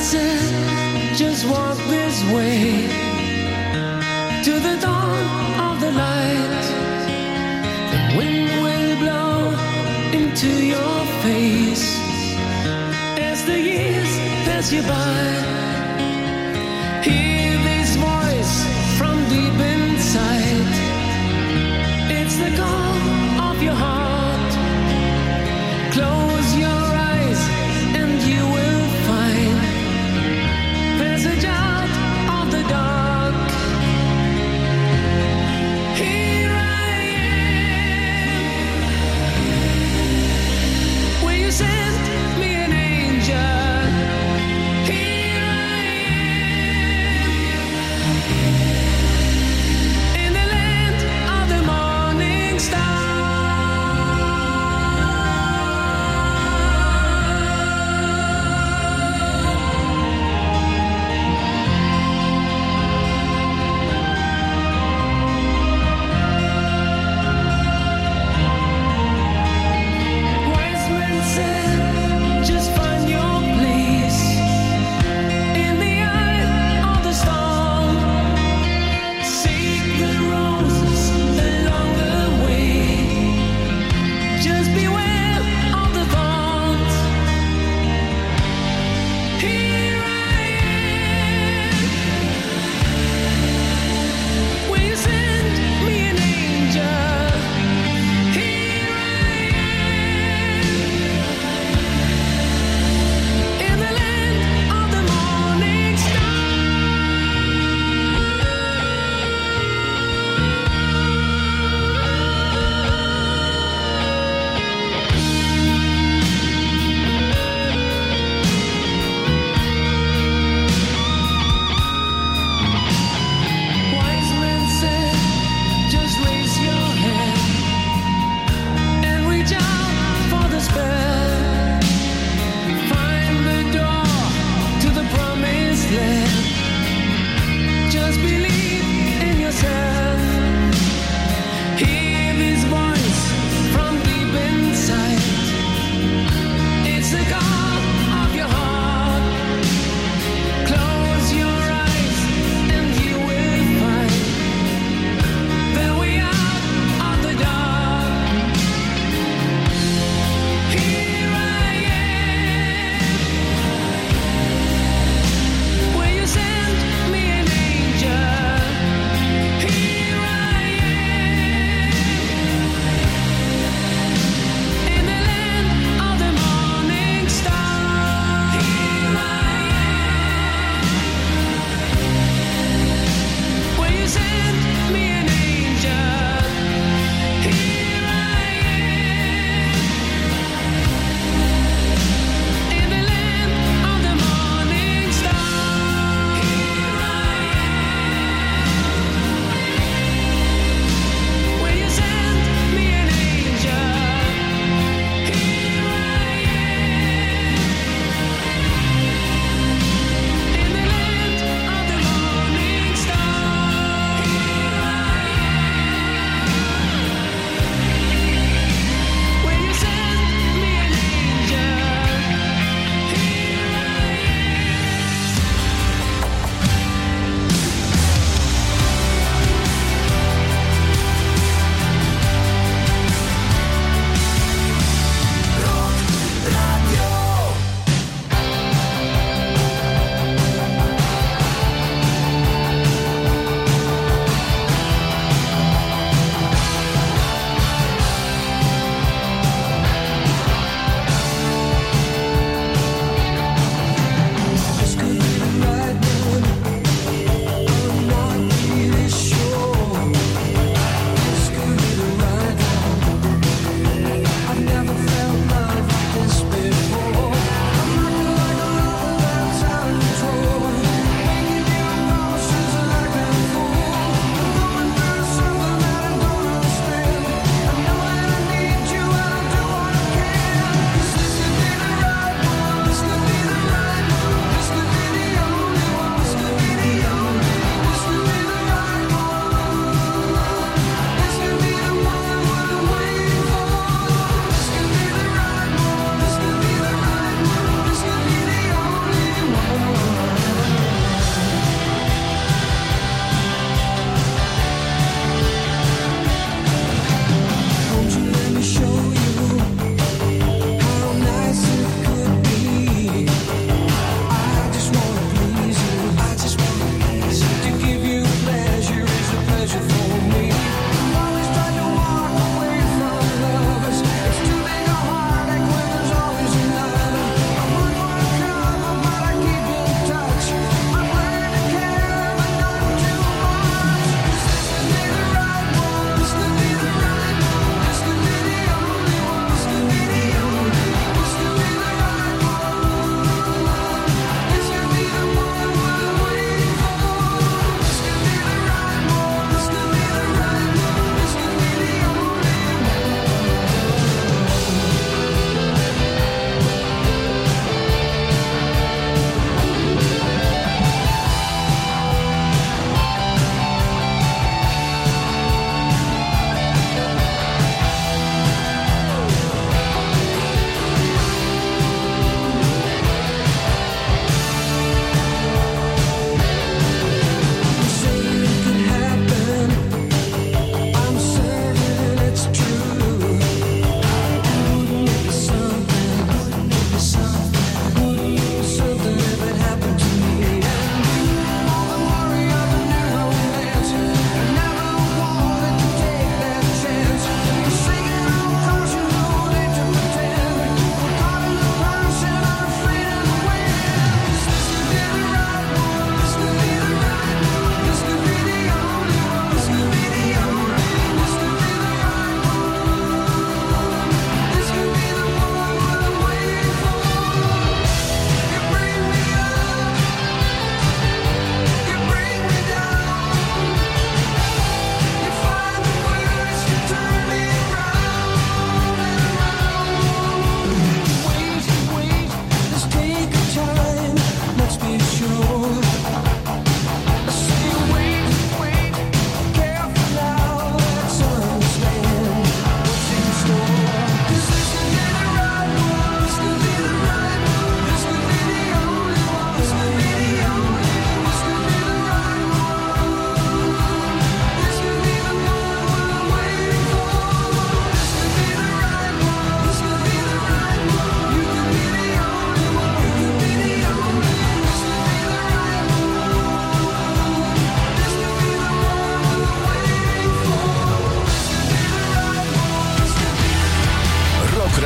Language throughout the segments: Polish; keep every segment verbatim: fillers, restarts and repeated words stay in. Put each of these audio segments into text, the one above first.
said, just walk this way to the dawn of the light. The wind will blow into your face as the years pass you by. Hear this voice from deep inside. It's the call of your heart. Close your eyes and you will find passage out of the dark. Here I am. Will you send me an angel? Here I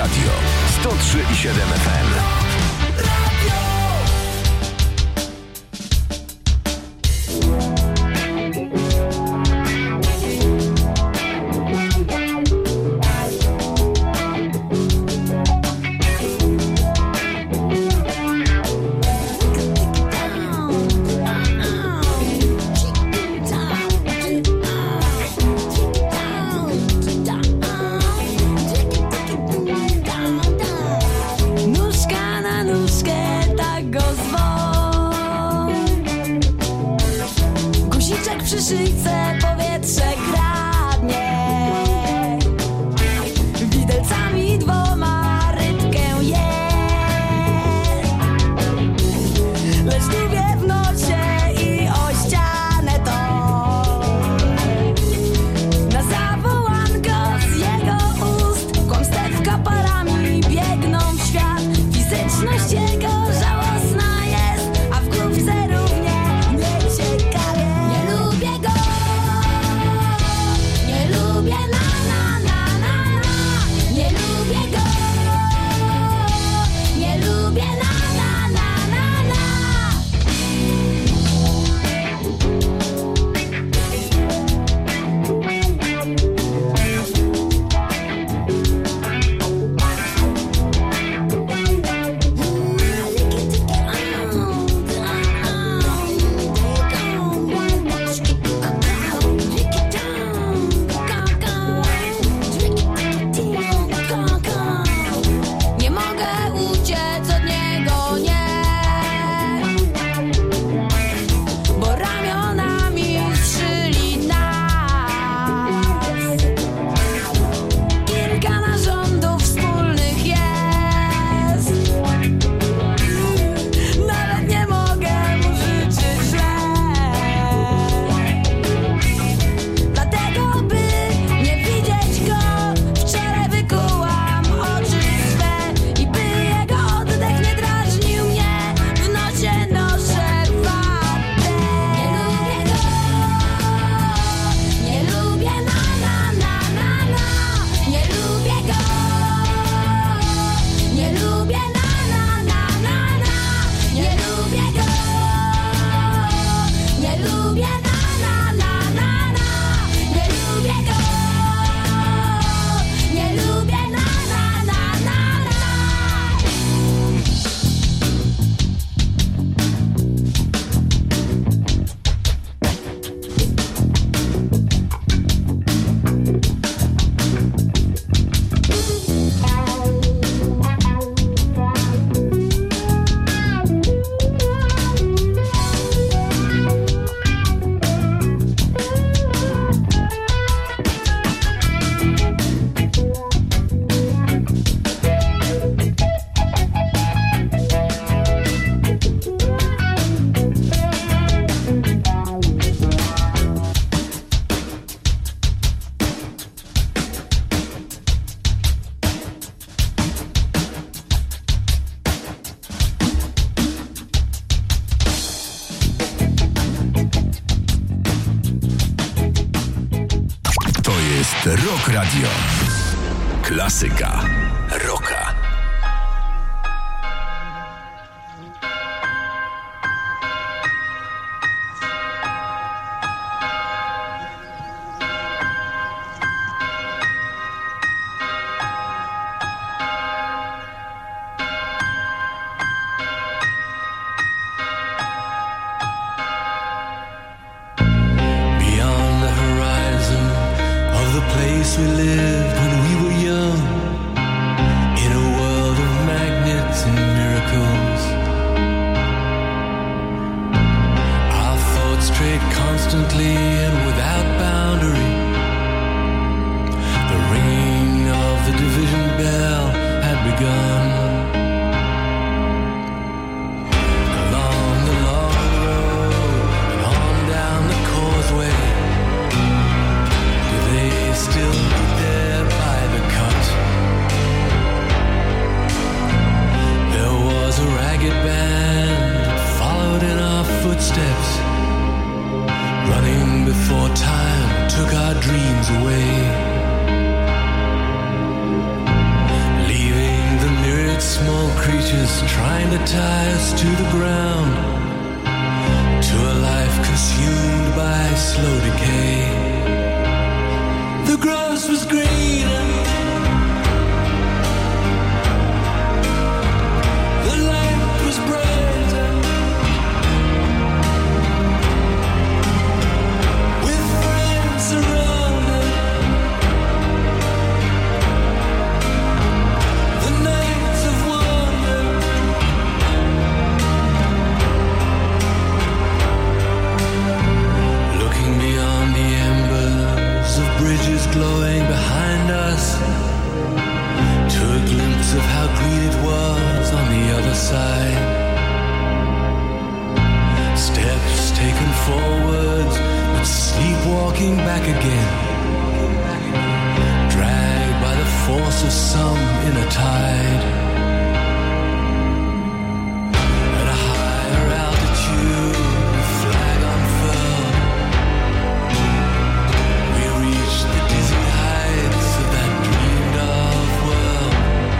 Radio sto trzy i siedem F M. Rock Radio. Klasyka rocka. We lived when we were young, in a world of magnets and miracles. Our thoughts strayed constantly and without boundary. The ringing of the division bell had begun. Along the long road and on down the causeway, still there by the cut. There was a ragged band that followed in our footsteps, running before time took our dreams away, leaving years trying to tie us to the ground, to a life consumed by slow decay. The grass was greener, the light was brighter, with friends around us. The nights of wonder, looking beyond the embers of bridges glowing behind us, to a glimpse of how green it was on the other side. Steps taken forwards, but sleepwalking back again, dragged by the force of some inner tide. At a higher altitude, the flag unfurled, we reached the dizzy heights of that dreamed of world.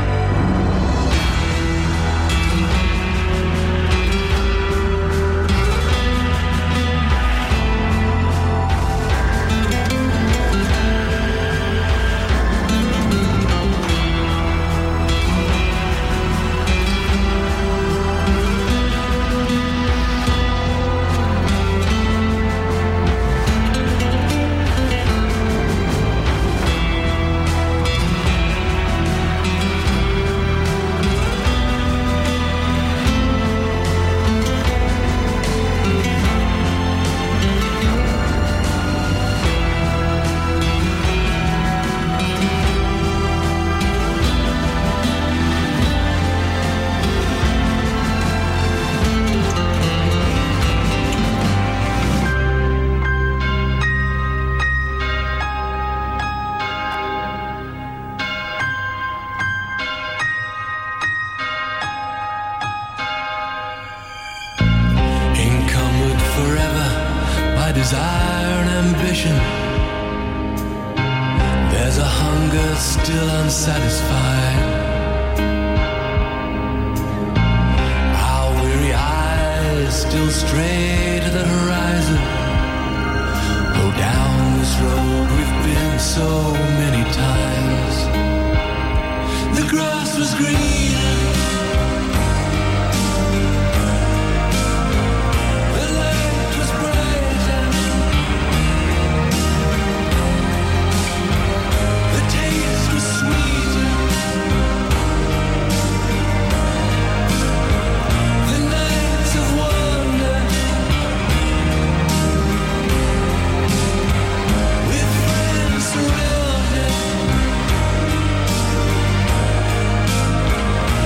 Encumbered forever by desire and ambition, there's a hunger still unsatisfied. Our weary eyes still stray to the horizon, though down this road we've been so many times. The grass was greener, the light was brighter, the taste was sweeter, the nights of wonder, with friends surrounded.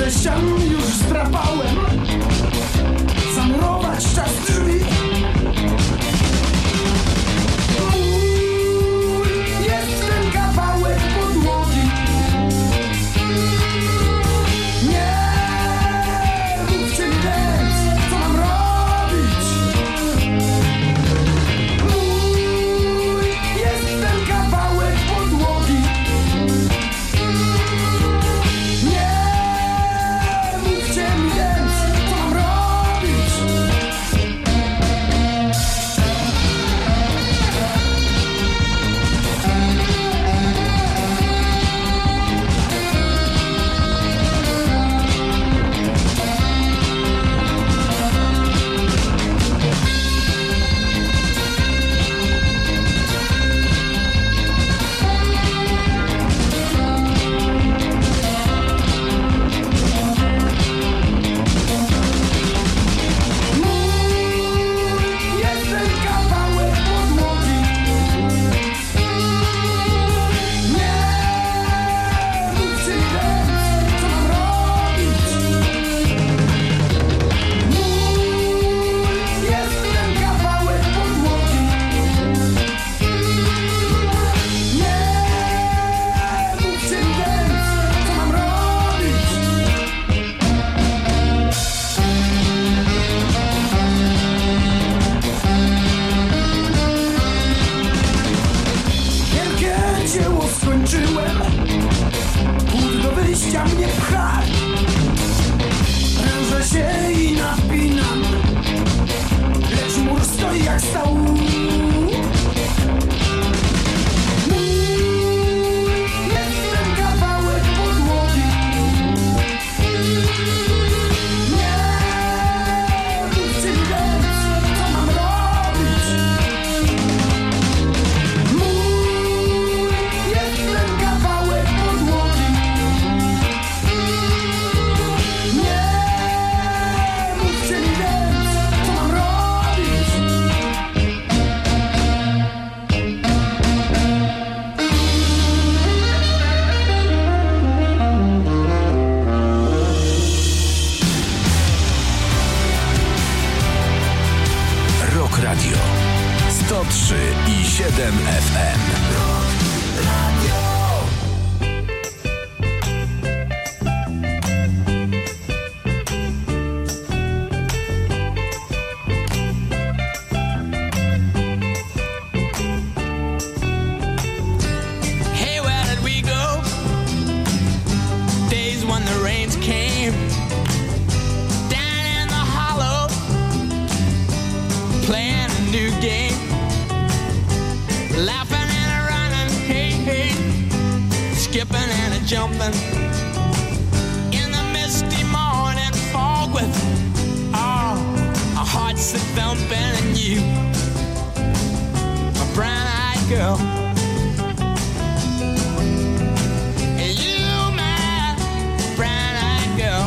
ze ścian już zdrapałem, zamurować czas drzwi. Mój jest ten kawałek podłogi. Nie mówcie mi więc, co mam robić. Mój jest ten kawałek podłogi. Nie mówcie mi więc, co mam robić. Jest ten kawałek podłogi. Nie mówcie mi więc, co mam robić. Mój jest ten kawałek podłogi. Nie mówcie mi więc, co mam robić. Wielkie dzieło skończyłem, Głód do wyjścia mnie pcha. Prężę się i napinam, lecz mur stoi jak stał. Mój jest ten kawałek podłogi. Nie mówcie mi więc, co mam robić. Mój jest ten kawałek podłogi. Nie mówcie mi więc, co mam robić. Rock Radio sto trzy i siedem F M. Hey, where did we go? Days when the rains came down in the hollow, playing a new game, laughing and a running, hey, hey, skipping and a jumping in the misty morning fog with all our hearts a thumping, and you, my brown-eyed girl. And you, my brown-eyed girl.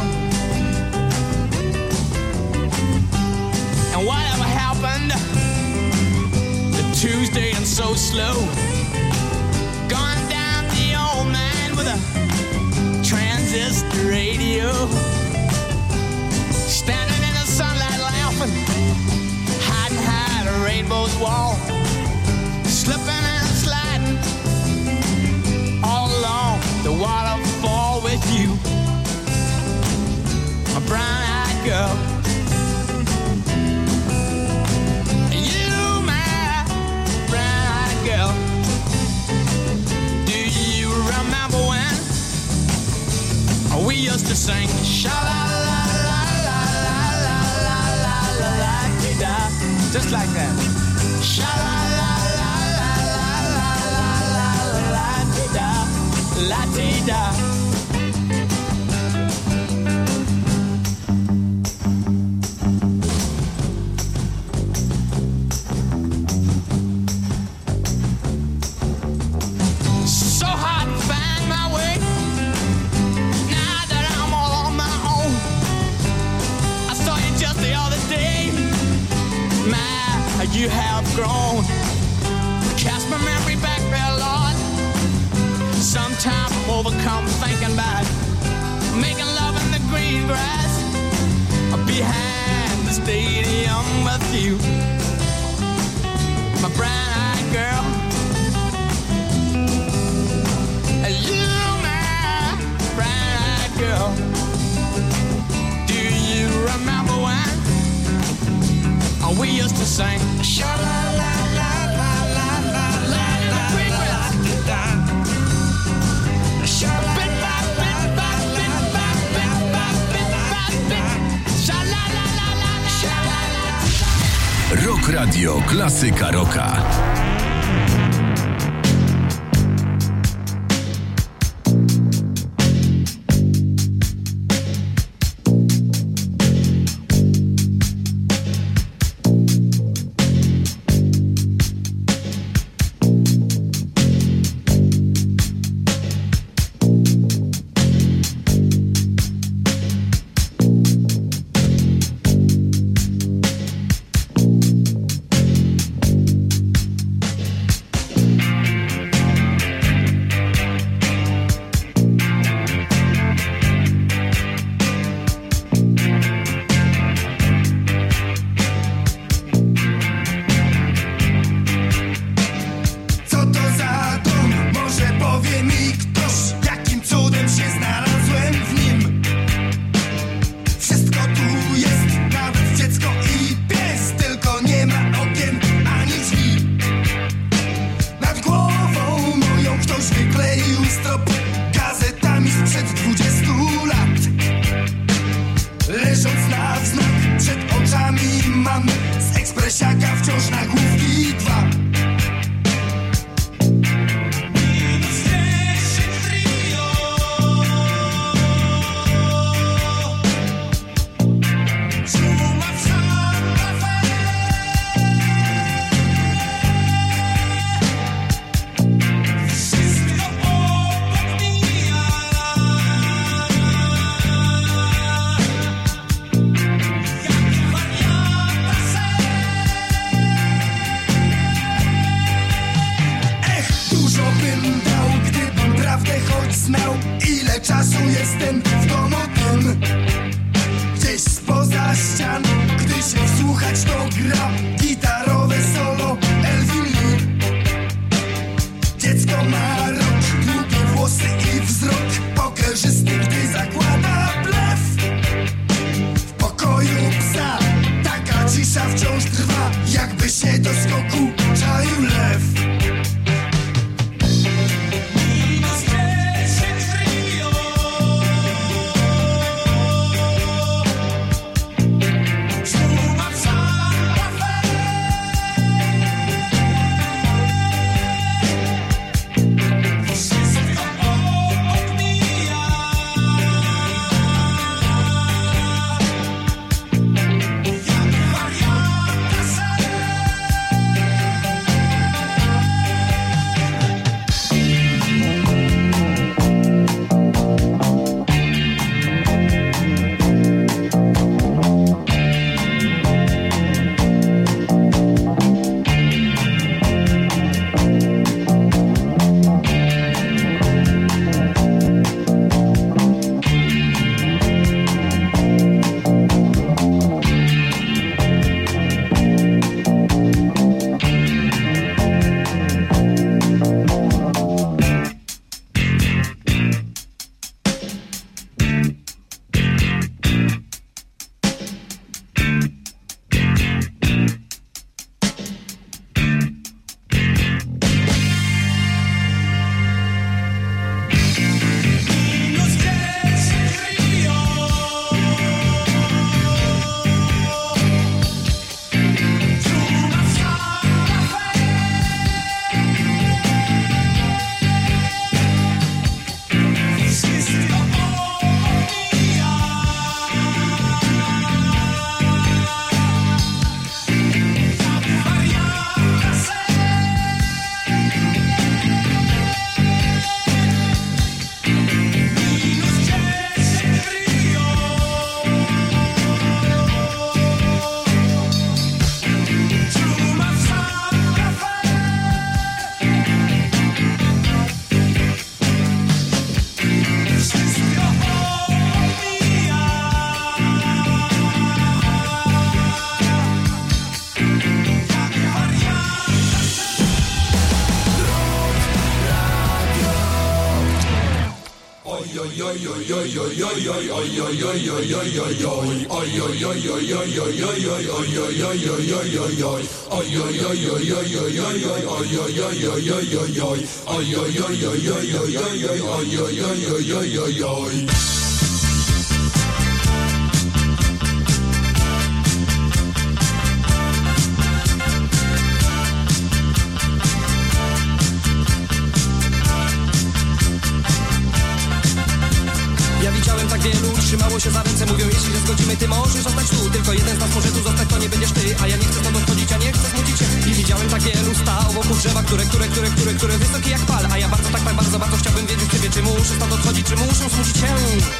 And whatever happened to Tuesday and so slow, gone down the old man with a transistor radio, standing in the sunlight laughing, hiding high at a rainbow's wall, slipping and sliding all along the waterfall with you, my brown-eyed girl. You, my brown-eyed girl. Do you remember when we used to sing sha la la la la la la la la la da, just like that. Sha la la la la la la la la da, la da. So hard to find my way now that I'm all on my own. I saw you just the other day. My, you have grown. Cast my memory back there, Lord. Sometimes I'm overcome thinking about making love in the you, my brown-eyed girl. You, my brown-eyed girl. Do you remember when we used to sing? Sha-la-la-la-la-la-la-la-la. Rock Radio, klasyka rocka. Trzymało się za ręce, mówią, jeśli się zgodzimy, ty możesz zostać tu. Tylko jeden z nas może tu zostać, to nie będziesz ty. A ja nie chcę stąd odchodzić, a nie chcę smucić się. I widziałem tak wielu stał wokół drzewa, które, które, które, które, które wysokie jak pal. A ja bardzo, tak, tak bardzo, bardzo chciałbym wiedzieć ciebie, czy muszę stąd odchodzić, czy muszę smucić się.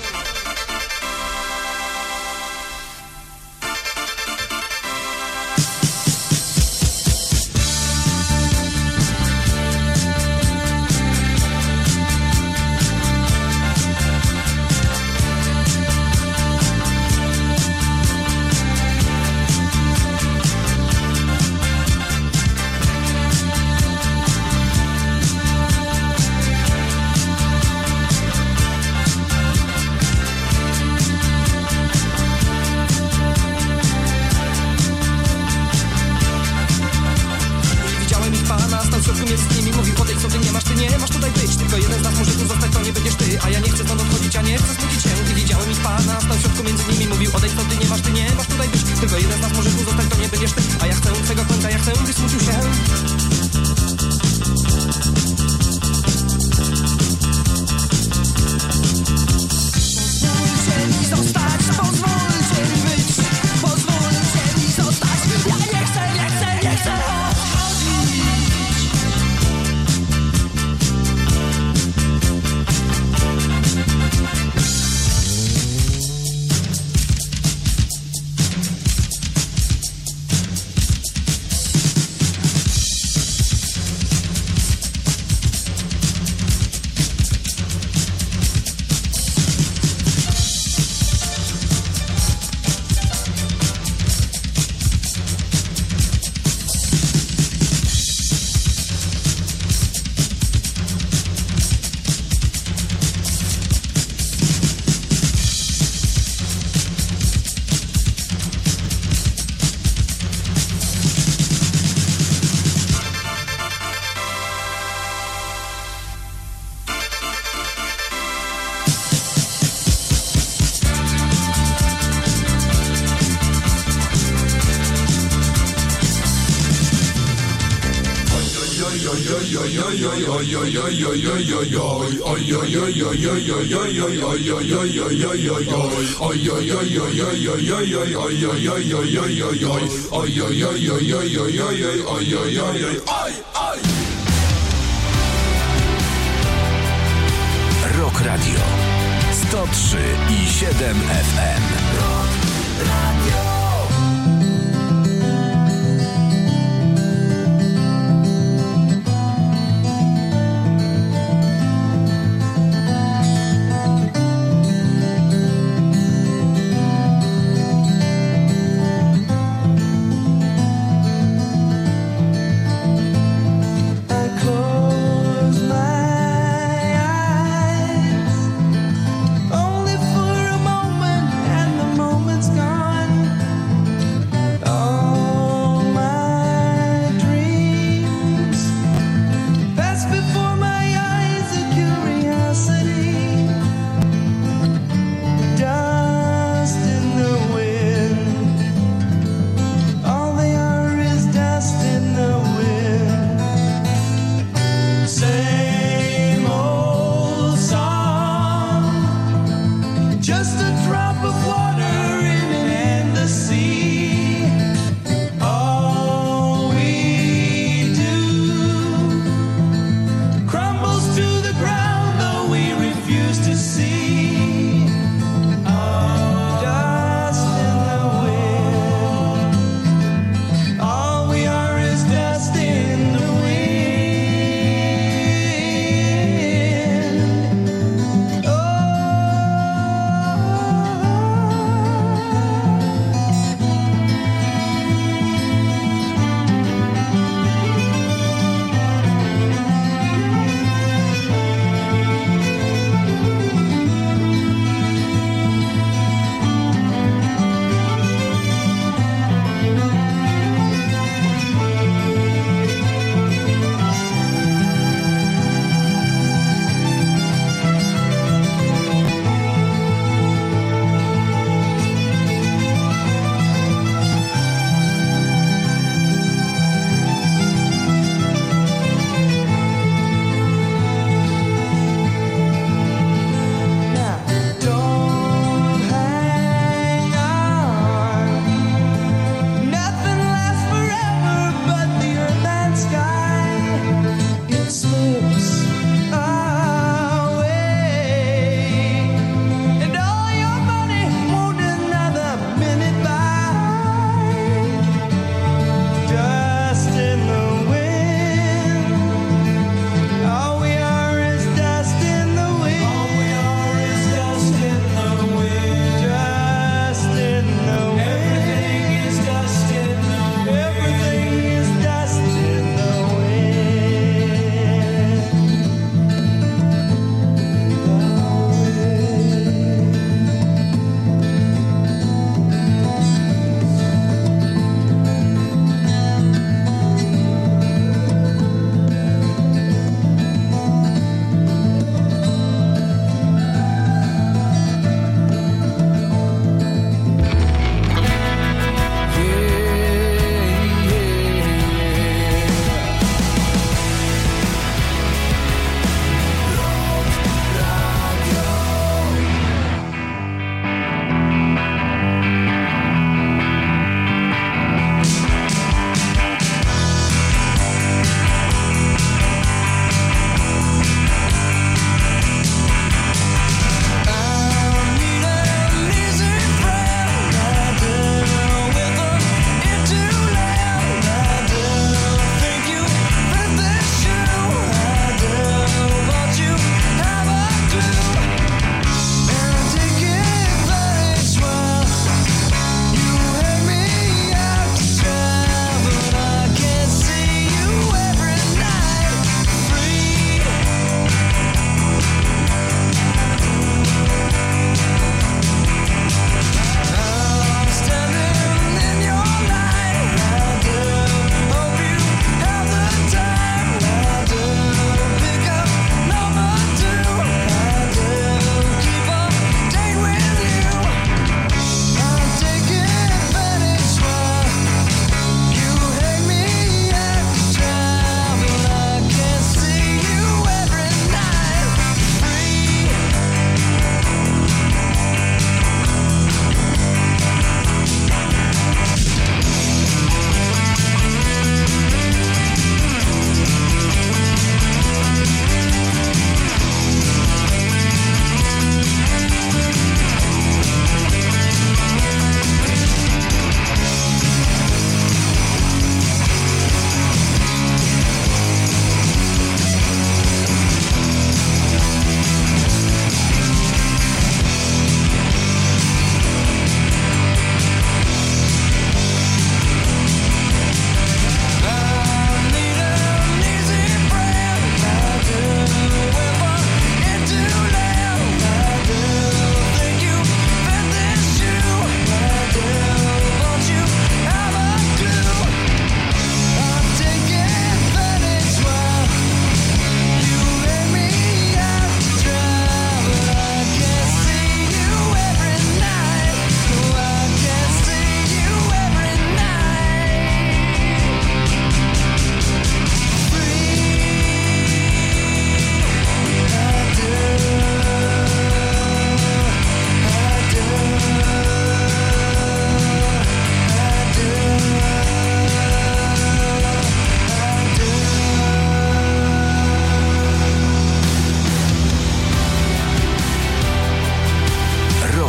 Rock Radio sto trzy i siedem F M. Rock Radio.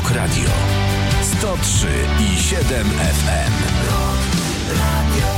Rock Radio sto trzy i siedem F M. Rock Radio.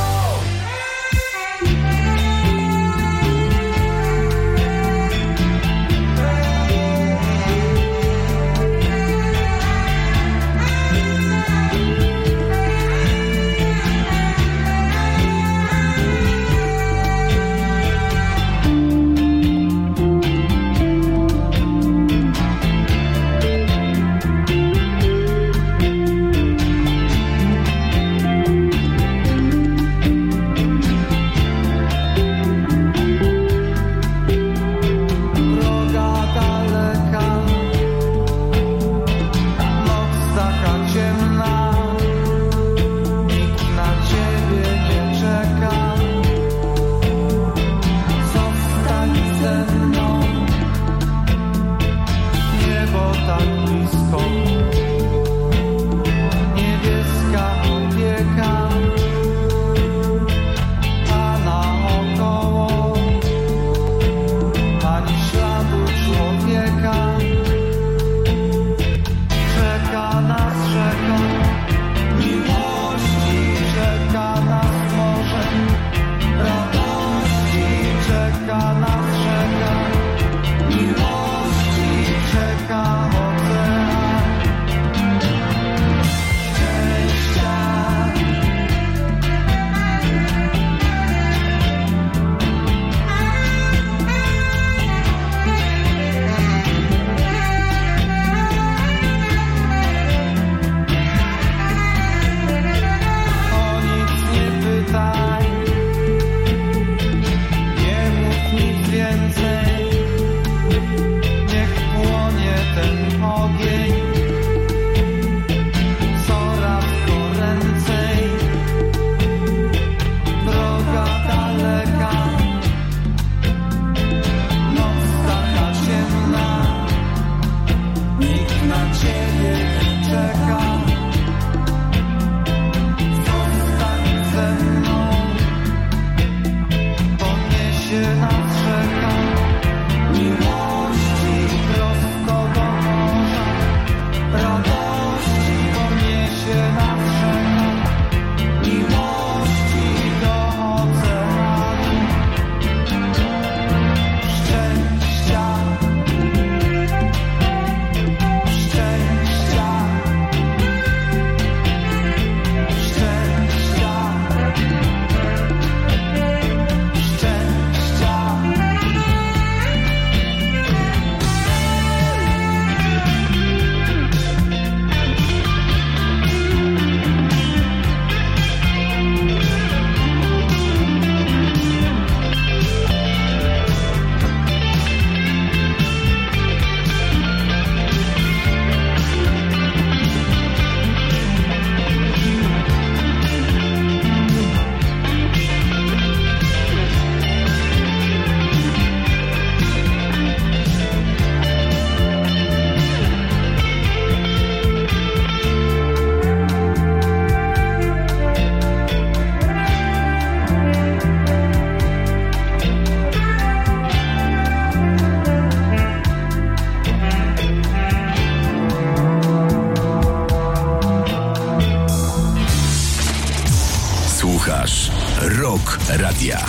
Rock Radia.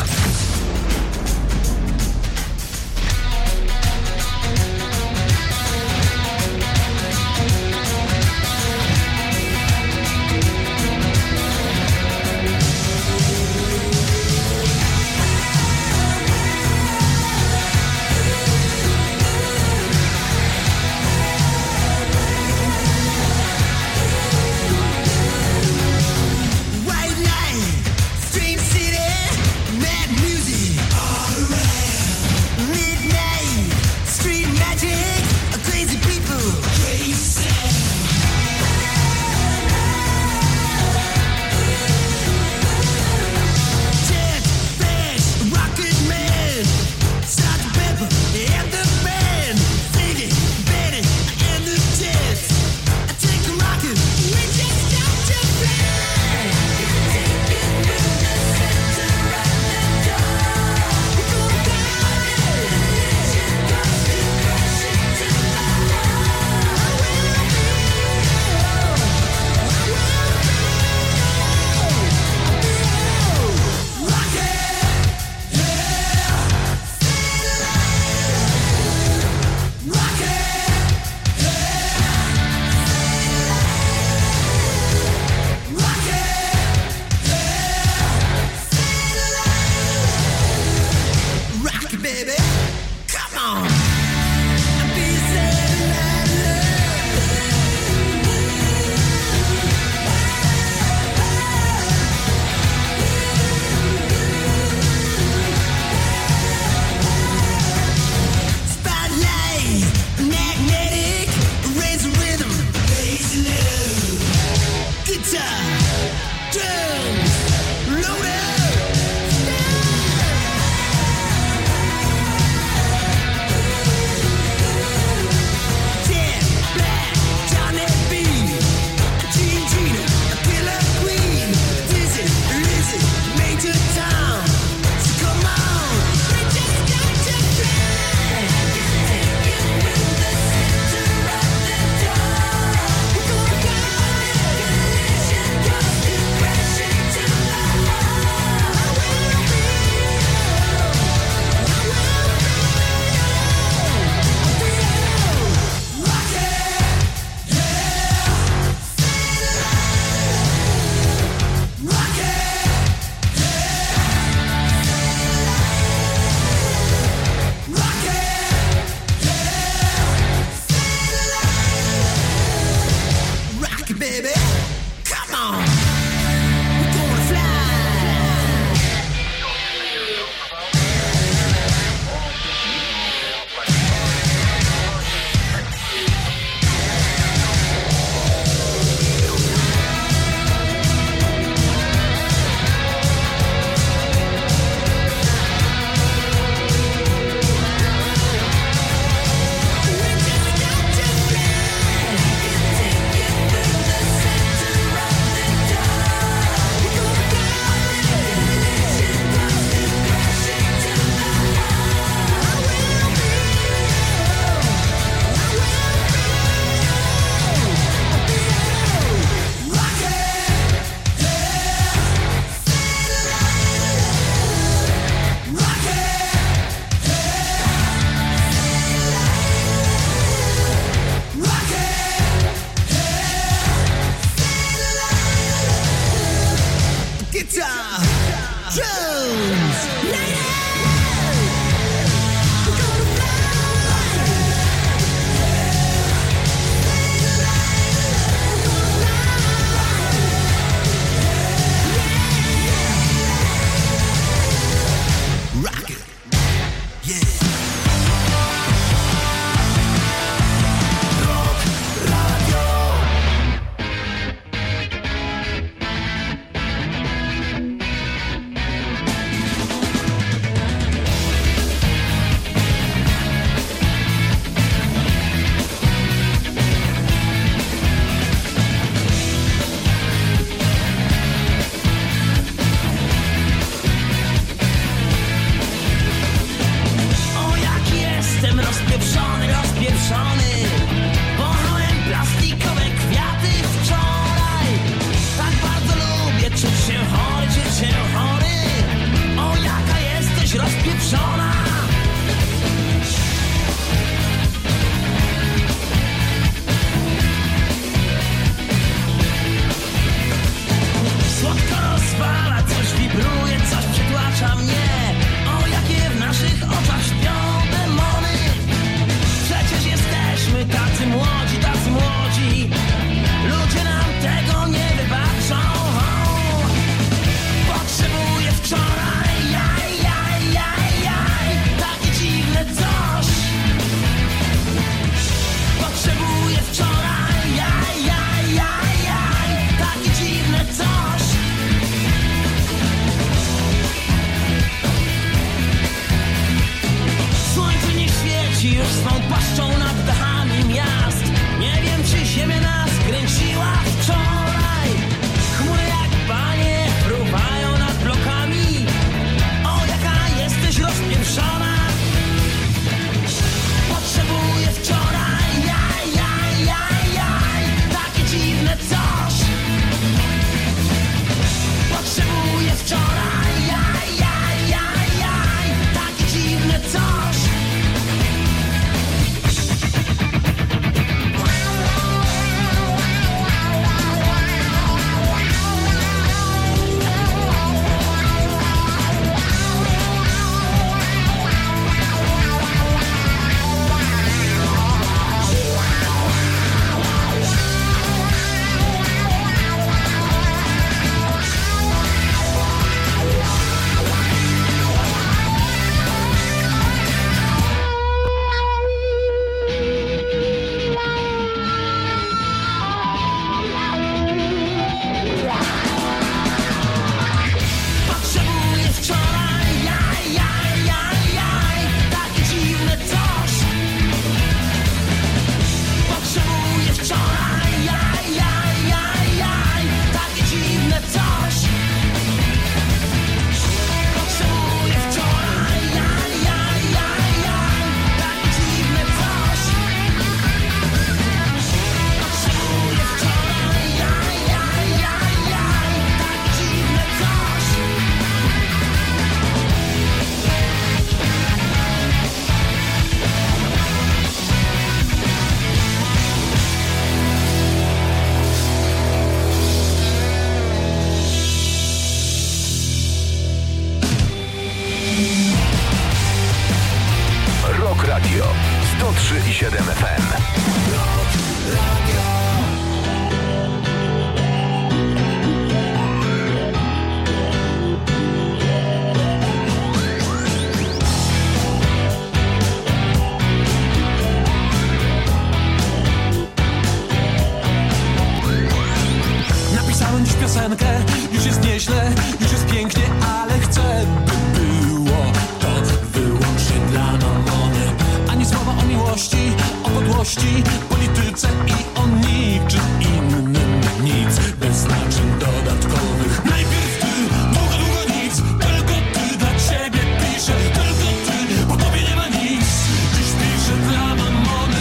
White light, Stream City, Mad Śpiewam dziś piosenkę, już jest nieźle, już jest pięknie, ale chcę, by było to wyłącznie dla mamony. Ani słowa o miłości, o podłości, polityce i o niczym innym nic, bez znaczeń dodatkowych. Najpierw ty, długo, długo nic, tylko ty, dla ciebie piszę, tylko ty, po tobie nie ma nic, dziś piszę dla mamony.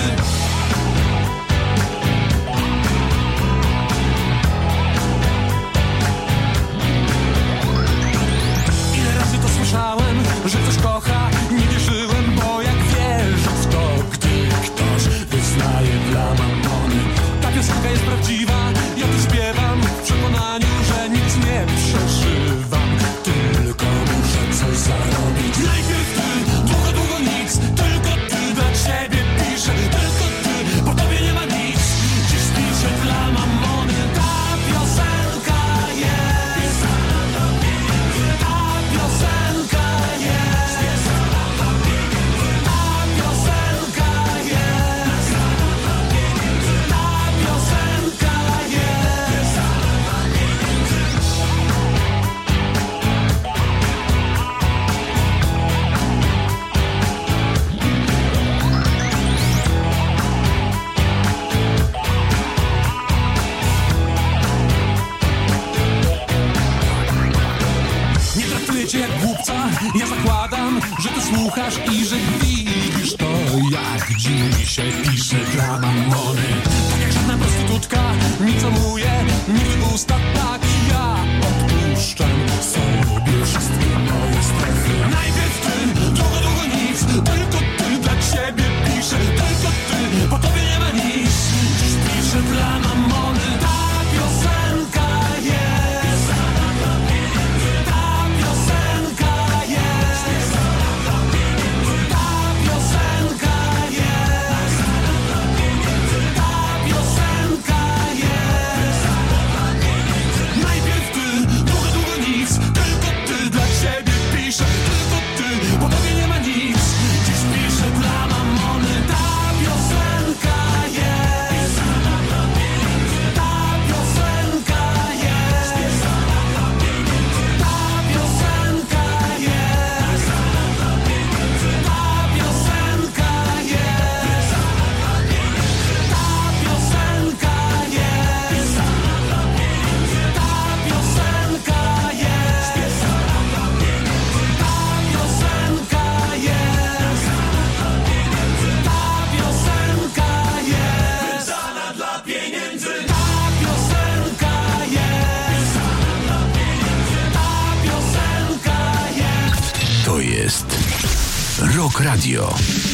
Ile razy to słyszałem, że ktoś kocha, nie wierzyłem, bo jak wierzę w to, gdy ktoś wyznaje dla mamony. Ta piosenka jest prawdziwa, ja tu śpiewam w przekonaniu, że nic nie przeżywam, tylko muszę coś zarobić. Najpierw ty, długo, długo nic, tylko ty, dla ciebie piszę, tylko ty, po tobie nie ma nic, dziś piszę dla mamony. Ta piosenka jest, ta piosenka jest, ta piosenka jest, ta piosenka jest. Nie traktuję cię jak głupca, ja zakładam, że ty słuchasz i że widzisz to, jak dzisiaj piszę dla mamony. Tak jak żadna prostytutka, nie całuję, nigdy w usta, tak ja odpuszczam sobie wszystkie moje strefy. Najpierw ty, długo, długo nic, tylko ty, dla ciebie piszę, tylko ty, po tobie nie ma nic, dziś piszę dla mamony. Ta piosenka jest, ta piosenka jest, ta piosenka jest, ta piosenka jest. Najpierw ty, długo, długo nic, tylko ty, dla ciebie piszę, tylko ty, po tobie nie ma nic, dziś piszę dla mamony. Ta piosenka jest, ta piosenka jest, ta piosenka jest, ta piosenka jest, ta piosenka jest, ta piosenka jest, ta piosenka jest, ta piosenka jest, wydana dla pieniędzy. Ta piosenka jest, ta piosenka jest. To jest Rock Radio.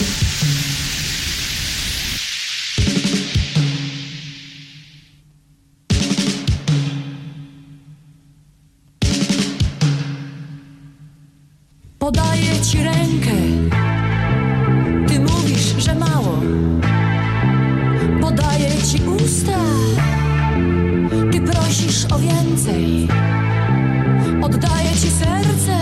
Podaję ci rękę, ty mówisz, że mało. Podaję ci usta, ty prosisz o więcej. Oddaję ci serce,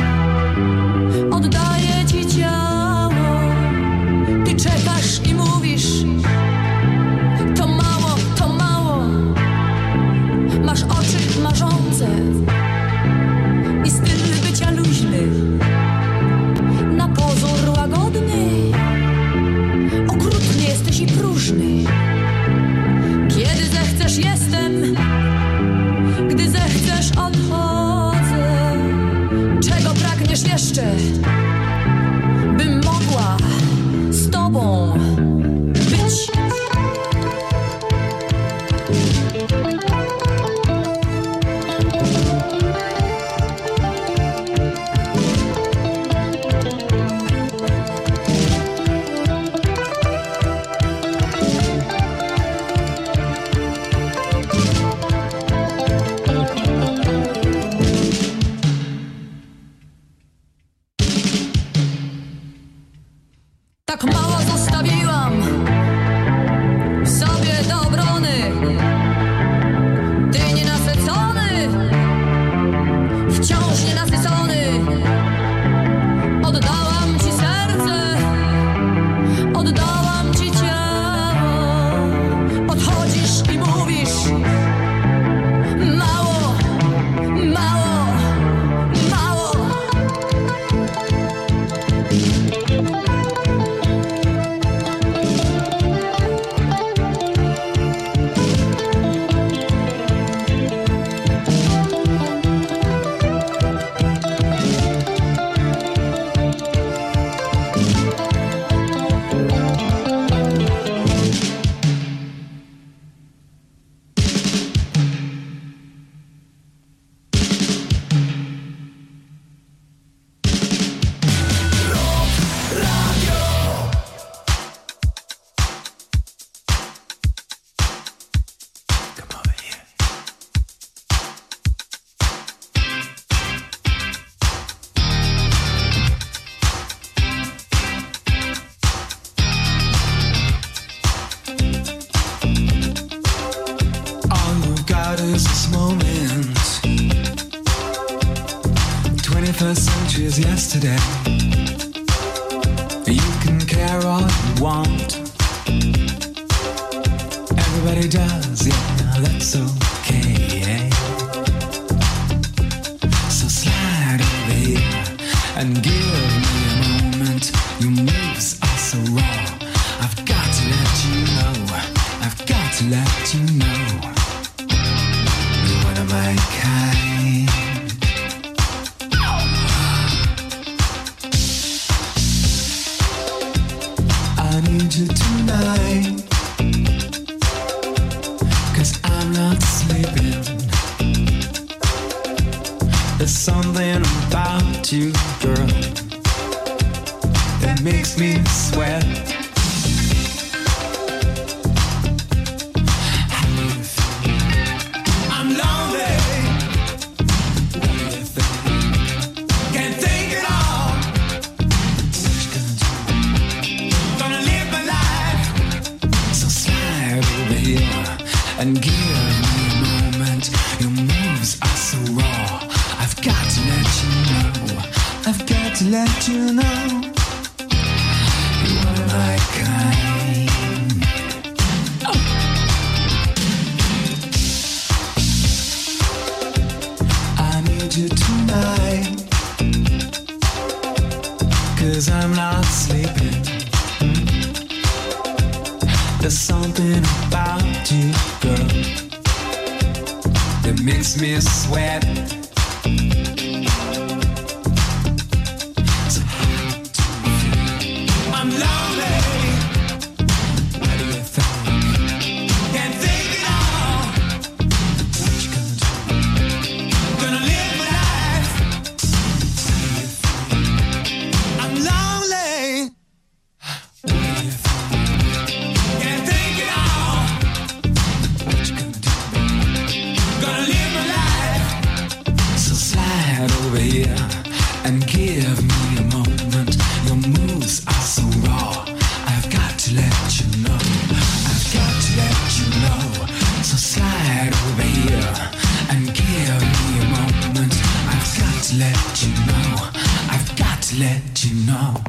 oddaję ci ciało. Ty czekasz i mówisz, to mało, to mało. Masz oczy marzące i styl bycia luźny, na pozór łagodny, okrutny jesteś i próżny. Kiedy zechcesz jestem, gdy zechcesz odchodzę. Czego pragniesz jeszcze, bym mogła z tobą być? twenty-first century is yesterday. You can care all you want. Everybody does, yeah, that's okay. So slide over here and give me a moment. Your moves are so raw. I've got to let you know. I've got to let you know. You're one of my kind. I need you tonight, 'cause I'm not sleeping. There's something about you, girl, that makes me sweat. How do you feel? I'm lonely. What do you think? Can't think at all. What you gonna do? Gonna live my life. So slide over here and give me a moment. Your moves are so raw. I've got to let you know. I've got to let you know. You're one of my kind. Oh. I need you tonight, 'cause I'm not sleeping. There's something about you, girl, that makes me sweat. So how do you feel? I'm lonely. What do you think? Can't think at all. What you gonna do? Gonna live my life. How do you feel? I'm lonely. What do you think? Can't think at all. What you gonna do? Gonna live my life. So slide over here and give me a moment. Your moves are so raw. I've got to let you know. I've got to let you know. So slide over here and give me a moment. I've got to let you know. I've got to let you know.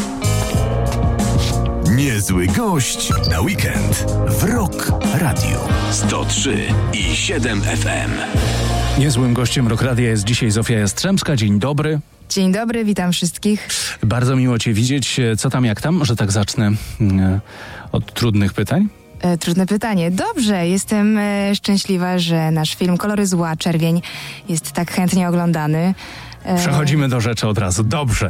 Niezły gość na weekend w Rock Radio sto trzy i siedem F M. Niezłym gościem Rock Radia jest dzisiaj Zofia Jastrzębska. Dzień dobry. Dzień dobry, witam wszystkich. Bardzo miło Cię widzieć. Co tam, jak tam? Może tak zacznę e, od trudnych pytań. E, trudne pytanie. Dobrze, jestem e, szczęśliwa, że nasz film Kolory zła, czerwień jest tak chętnie oglądany. E... Przechodzimy do rzeczy od razu. Dobrze.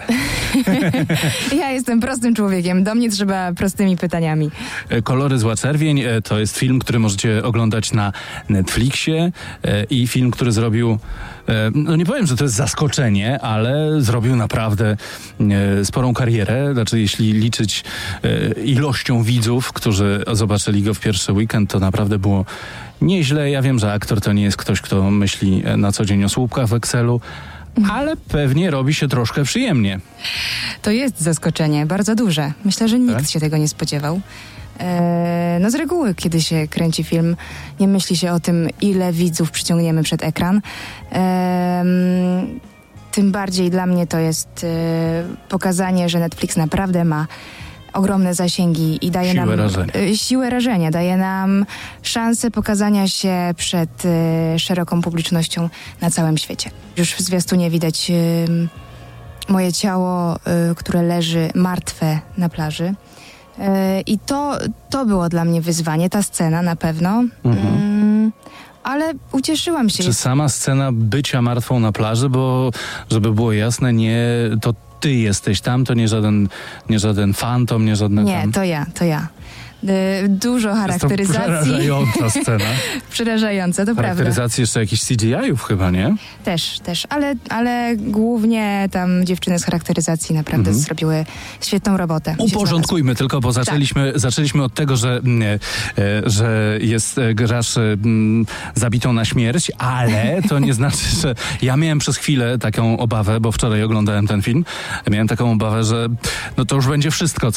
Ja jestem prostym człowiekiem. Do mnie trzeba prostymi pytaniami. Kolory zła, czerwień to jest film, który możecie oglądać na Netflixie e, i film, który zrobił, e, no nie powiem, że to jest zaskoczenie, ale zrobił naprawdę e, sporą karierę. Znaczy, jeśli liczyć e, ilością widzów, którzy zobaczyli go w pierwszy weekend, to naprawdę było nieźle. Ja wiem, że aktor to nie jest ktoś, kto myśli na co dzień o słupkach w Excelu, ale pewnie robi się troszkę przyjemnie. To jest zaskoczenie, bardzo duże. Myślę, że nikt tak? się tego nie spodziewał. Eee, no z reguły, kiedy się kręci film, nie myśli się o tym, ile widzów przyciągniemy przed ekran. Eee, tym bardziej dla mnie to jest e, pokazanie, że Netflix naprawdę ma ogromne zasięgi i daje siłę nam rażenia. y, siłę rażenia, daje nam szansę pokazania się przed y, szeroką publicznością na całym świecie. Już w zwiastunie widać y, moje ciało, y, które leży martwe na plaży. Y, I to, to było dla mnie wyzwanie, ta scena na pewno. Mhm. Y, ale ucieszyłam się. Czy sama scena bycia martwą na plaży, bo żeby było jasne, nie to ty jesteś tam, to nie żaden, nie żaden fantom, nie żadne Nie, tam... to ja, to ja. Y, dużo charakteryzacji. To przerażająca scena. Przerażająca, to prawda. Charakteryzacji jeszcze jakichś C G I-ów chyba, nie? Też, też, ale, ale głównie tam dziewczyny z charakteryzacji naprawdę Mhm. zrobiły świetną robotę. Mi się Uporządkujmy tylko, bo zaczęliśmy, tak. zaczęliśmy od tego, że, e, że jest e, grasz e, m, zabitą na śmierć, ale to nie znaczy, że ja miałem przez chwilę taką obawę, bo wczoraj oglądałem ten film, miałem taką obawę, że no to już będzie wszystko,